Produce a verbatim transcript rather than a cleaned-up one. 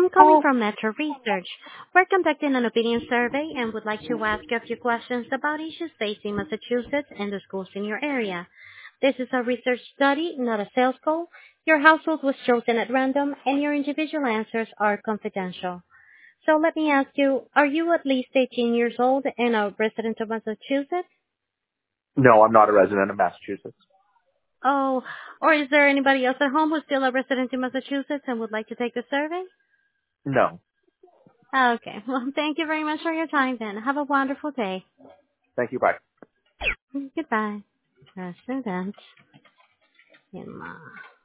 I'm calling from Metro Research. We're conducting an opinion survey and would like to ask you a few questions about issues facing Massachusetts and the schools in your area. This is a research study, not a sales call. Your household was chosen at random and your individual answers are confidential. So let me ask you, are you at least eighteen years old and a resident of Massachusetts? No, I'm not a resident of Massachusetts. Oh, or is there anybody else at home who's still a resident in Massachusetts and would like to take the survey? No. Okay. Well, thank you very much for your time then. Have a wonderful day. Thank you. Bye. Goodbye. Resident in Ma.